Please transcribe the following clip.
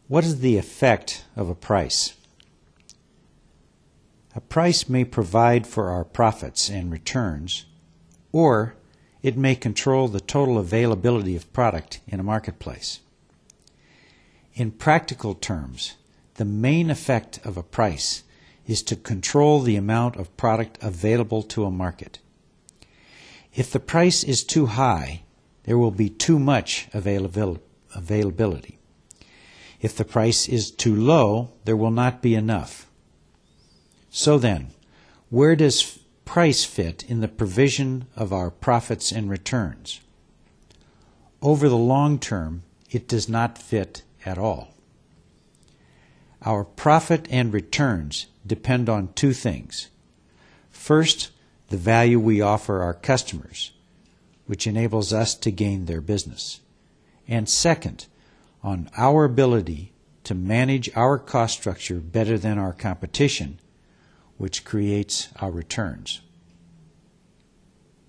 What is the effect of a price? A price may provide for our profits and returns, or it may control the total availability of product in a marketplace. In practical terms, the main effect of a price is to control the amount of product available to a market. If the price is too high, there will be too much availability. If the price is too low, there will not be enough. So then, where does price fit in the provision of our profits and returns? Over the long term, it does not fit at all. Our profit and returns depend on two things. First, the value we offer our customers, which enables us to gain their business. And second, on our ability to manage our cost structure better than our competition, which creates our returns.